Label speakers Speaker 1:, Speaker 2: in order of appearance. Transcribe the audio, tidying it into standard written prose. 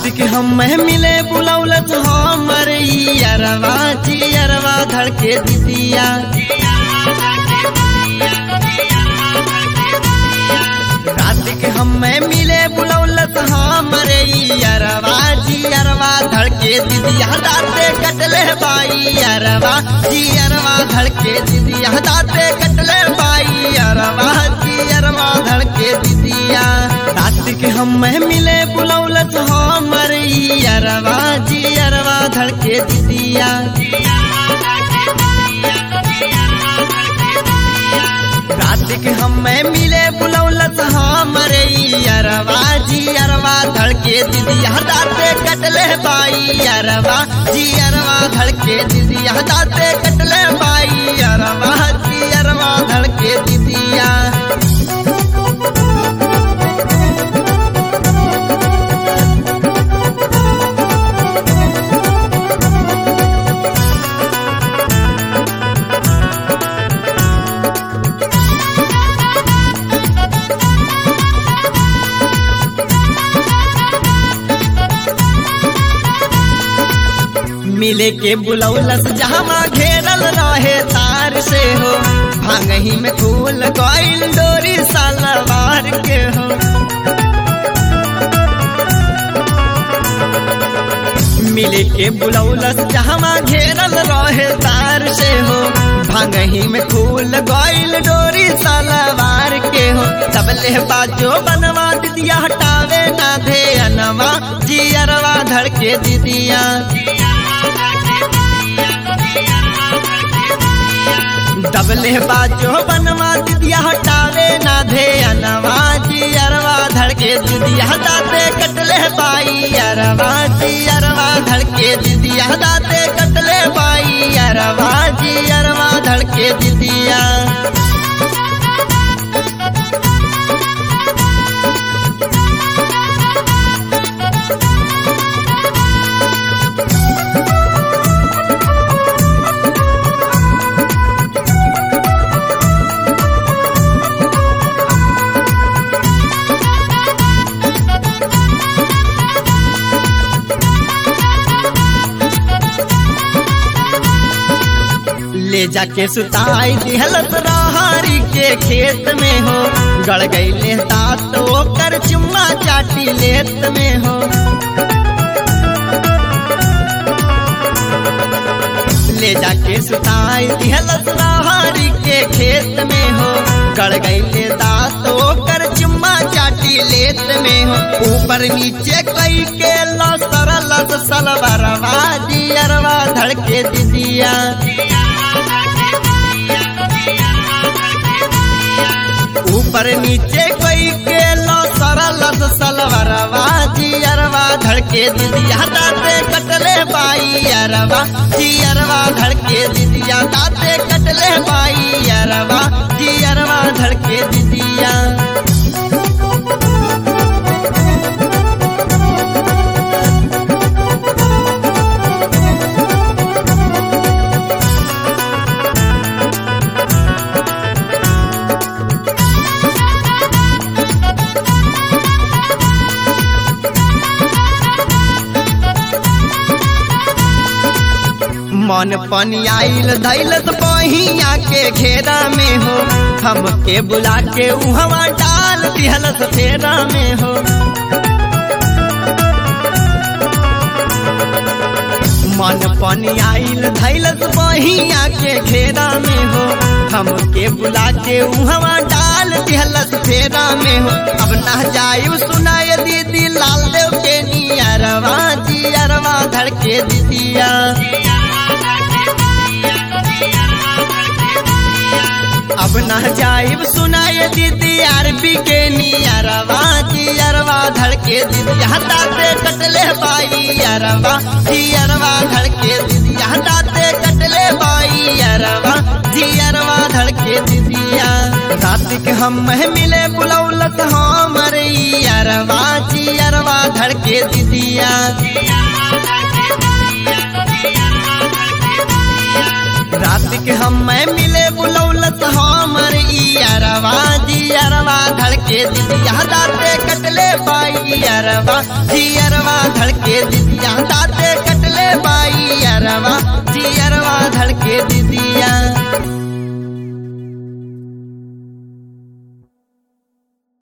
Speaker 1: के हम मिले बुलौलत हमर अरवा जियरवा धड़के दिदिया। रात के हम मिले बुलौलत हमर अरवा जियरवा धड़के दिदिया। दाते कटले बाई अरवा जियरवा धड़के दिदिया। दाते कटले बाई अरवा जियरवा धड़के दिदिया। रात के हम मिले बुलौलत हमर अरवा जियरवा धड़के दिदिया। रात के हम मिले बुलौलत हमर अरवा जियरवा धड़के दिदिया। दाते कटले बाई अरवा जियरवा धड़के दिदिया। दाते कटले बाई अरवा जियरवा धड़के दिदिया। मिले के बुलौलस जहाँ घेरल रहे तार से हो। भांगही में फूल गइल डोरी सलवार के हो। मिले के बुलौलस जहाँ घेरल रहे तार से हो। भांगही में फूल गइल डोरी सलवार के हो। सबले बाजो बनवा दिदिया हटावे ना दे अनवा जियरवा धड़के दिदिया। दबले बाजो बनवा दिदिया हटावे ना धे अनवा जियरवा धड़के दिदिया। दाते कटले बाई अरवा जियरवा धड़के दिदिया। दाते कटले बाई अरवा जियरवा धड़के दिदिया। ले जाके सुताई दिहलत राहरी के खेत में हो। गड़ गईले दांत ओकर चुम्मा चाटी लेत में हो। ले जाके सुताई दिहलत राहरी के खेत में हो। गड़ गईले दांत ओकर चुम्मा चाटी लेत में हो। ऊपर नीचे कई के लसर लस सलवरवा जियरवा धड़के दिदिया। ऊपर नीचे कोई के सरल सलवरवा जियरवा धड़के दिदिया। दाते कटले बाई अरवा जियरवा धड़के दिदिया। दाते कटले बाई अरवा जियरवा धड़के दिदिया। मन पानी आइल धैलत बहिया के घेरा में हो। हमके बुला के उहवा डाल दिहलत फेरा में हो। मन पानी आइल धैलत बहिया के घेरा में हो। हमके बुला के उहवा डाल दिहलत फेरा में हो। अब ना जायु सुनाय दीदी लाल देव के नियरवा जियरवा धड़के दिदिया। अब ना जाइब सुनाय दीदी आरबी के नियरवा जियरवा धड़के दिदिया। दाते कटले बाई अरवा जियरवा धड़के दिदिया। दाते कटले बाई अरवा जियरवा धड़के दिदिया। रात के हम मिले बुलौलत हमर अरवा जियरवा धड़के दिदिया। रात के हम मिले बुलौलत हमर अरवा जियरवा धड़के धड़के दिदिया दाते कटले बाई अरवा जियरवा धड़के दिदिया दाते कटले बाई अरवा जियरवा धड़के दिदिया।